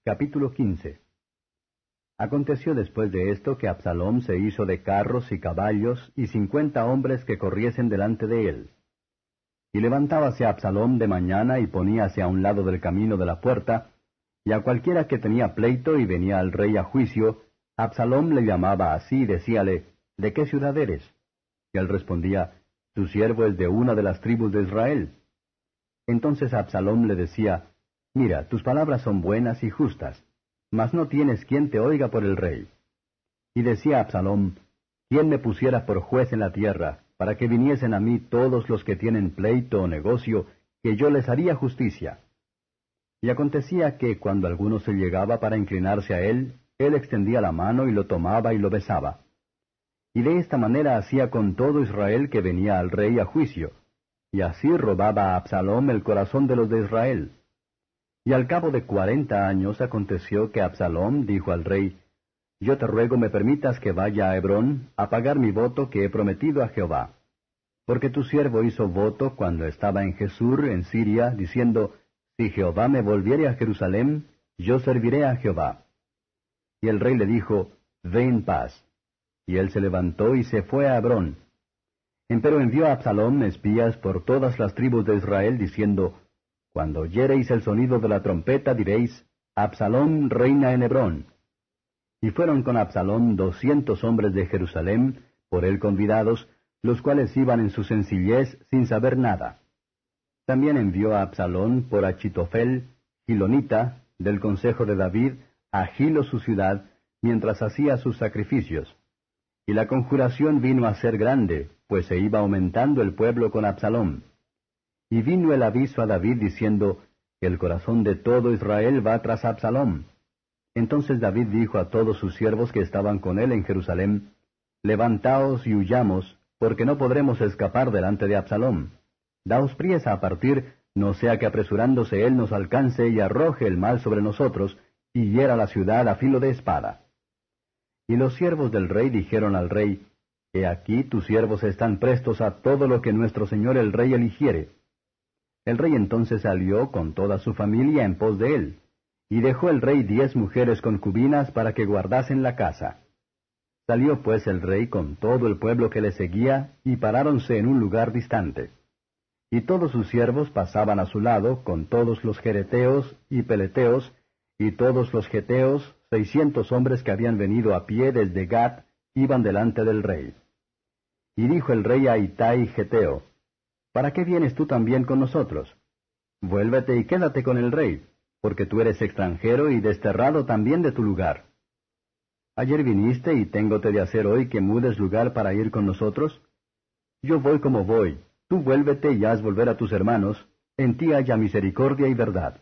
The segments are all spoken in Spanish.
Capítulo 15. Aconteció después de esto que Absalom se hizo de carros y caballos y 50 hombres que corriesen delante de él. Y levantábase Absalom de mañana y poníase a un lado del camino de la puerta, y a cualquiera que tenía pleito y venía al rey a juicio, Absalom le llamaba así y decíale, ¿de qué ciudad eres? Y él respondía, tu siervo es de una de las tribus de Israel. Entonces Absalom le decía, mira, tus palabras son buenas y justas, mas no tienes quien te oiga por el rey. Y decía Absalom, ¿quién me pusiera por juez en la tierra, para que viniesen a mí todos los que tienen pleito o negocio, que yo les haría justicia? Y acontecía que cuando alguno se llegaba para inclinarse a él extendía la mano y lo tomaba y lo besaba. Y de esta manera hacía con todo Israel que venía al rey a juicio, y así robaba a Absalom el corazón de los de Israel. Y al cabo de 40 años aconteció que Absalom dijo al rey, yo te ruego me permitas que vaya a Hebrón a pagar mi voto que he prometido a Jehová. Porque tu siervo hizo voto cuando estaba en Jesur, en Siria, diciendo, si Jehová me volviere a Jerusalén, yo serviré a Jehová. Y el rey le dijo, ve en paz. Y él se levantó y se fue a Hebrón. Empero envió a Absalom espías por todas las tribus de Israel, diciendo, cuando oyereis el sonido de la trompeta, diréis, Absalom reina en Hebrón. Y fueron con Absalom 200 hombres de Jerusalén, por él convidados, los cuales iban en su sencillez sin saber nada. También envió a Absalom por Achitofel, Gilonita, del consejo de David, a Gilo su ciudad, mientras hacía sus sacrificios. Y la conjuración vino a ser grande, pues se iba aumentando el pueblo con Absalom. Y vino el aviso a David diciendo, el corazón de todo Israel va tras Absalom. Entonces David dijo a todos sus siervos que estaban con él en Jerusalén, levantaos y huyamos, porque no podremos escapar delante de Absalom. Daos priesa a partir, no sea que apresurándose él nos alcance y arroje el mal sobre nosotros, y hiera la ciudad a filo de espada. Y los siervos del rey dijeron al rey, he aquí tus siervos están prestos a todo lo que nuestro señor el rey eligiere. El rey entonces salió con toda su familia en pos de él, y dejó el rey 10 mujeres concubinas para que guardasen la casa. Salió pues el rey con todo el pueblo que le seguía, y paráronse en un lugar distante. Y todos sus siervos pasaban a su lado, con todos los jereteos y peleteos, y todos los geteos, 600 hombres que habían venido a pie desde Gat, iban delante del rey. Y dijo el rey a Itai Geteo, ¿para qué vienes tú también con nosotros? Vuélvete y quédate con el rey, porque tú eres extranjero y desterrado también de tu lugar. Ayer viniste y téngote de hacer hoy que mudes lugar para ir con nosotros. Yo voy como voy, tú vuélvete y haz volver a tus hermanos, en ti haya misericordia y verdad.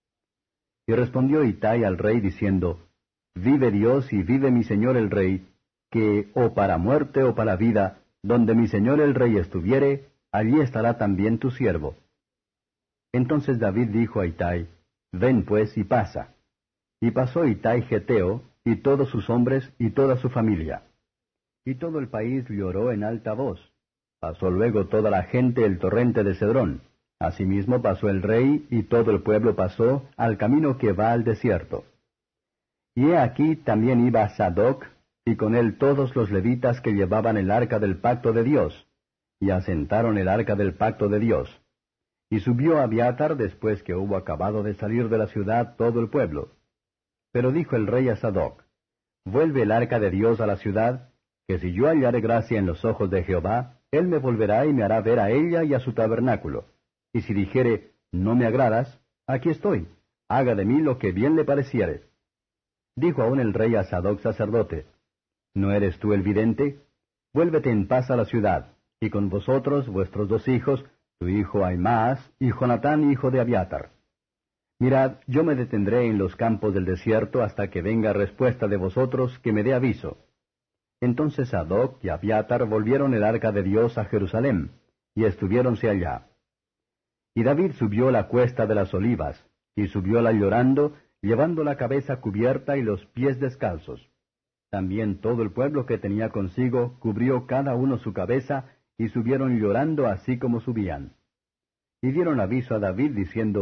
Y respondió Itai al rey diciendo, vive Dios y vive mi señor el rey, que o para muerte o para vida, donde mi señor el rey estuviere, allí estará también tu siervo. Entonces David dijo a Itai, ven pues y pasa. Y pasó Itai Geteo, y todos sus hombres y toda su familia. Y todo el país lloró en alta voz. Pasó luego toda la gente el torrente de Cedrón. Asimismo pasó el rey, y todo el pueblo pasó al camino que va al desierto. Y he aquí también iba Sadoc, y con él todos los levitas que llevaban el arca del pacto de Dios, y asentaron el arca del pacto de Dios. Y subió Abiatar después que hubo acabado de salir de la ciudad todo el pueblo. Pero dijo el rey a Sadoc, vuelve el arca de Dios a la ciudad, que si yo hallare gracia en los ojos de Jehová, él me volverá y me hará ver a ella y a su tabernáculo. Y si dijere, no me agradas, aquí estoy, haga de mí lo que bien le pareciere. Dijo aún el rey a Sadoc sacerdote, ¿no eres tú el vidente? Vuélvete en paz a la ciudad, y con vosotros vuestros 2 hijos, tu hijo Ahimaas y Jonatán hijo de Abiatar. Mirad, yo me detendré en los campos del desierto hasta que venga respuesta de vosotros que me dé aviso. Entonces Sadoc y Abiatar volvieron el arca de Dios a Jerusalén, y estuviéronse allá. Y David subió la cuesta de las olivas, y subióla llorando, llevando la cabeza cubierta y los pies descalzos. También todo el pueblo que tenía consigo cubrió cada uno su cabeza, y subieron llorando así como subían. Y dieron aviso a David diciendo,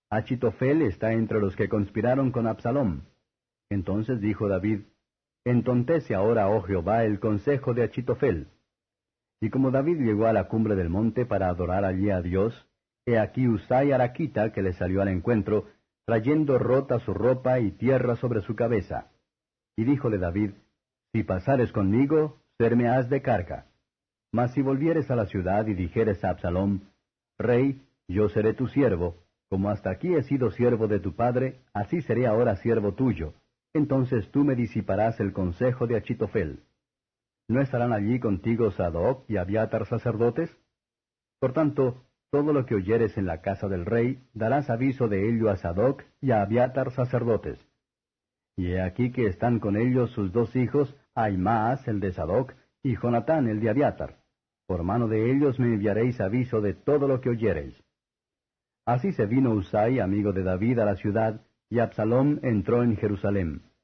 Achitofel está entre los que conspiraron con Absalom. Entonces dijo David, entontece ahora, oh Jehová, el consejo de Achitofel. Y como David llegó a la cumbre del monte para adorar allí a Dios, he aquí Husai Araquita que le salió al encuentro, trayendo rota su ropa y tierra sobre su cabeza. Y díjole David, si pasares conmigo, serme has de carga. Mas si volvieres a la ciudad y dijeres a Absalom, Rey, yo seré tu siervo, como hasta aquí he sido siervo de tu padre, así seré ahora siervo tuyo. Entonces tú me disiparás el consejo de Achitofel. ¿No estarán allí contigo Sadoc y Abiatar sacerdotes? Por tanto, todo lo que oyeres en la casa del rey, darás aviso de ello a Sadoc y a Abiatar sacerdotes. Y he aquí que están con ellos sus dos hijos, Ahimaas el de Sadoc, y Jonatán el de Abiatar. Por mano de ellos me enviaréis aviso de todo lo que oyereis. Así se vino Husai, amigo de David, a la ciudad, y Absalom entró en Jerusalén.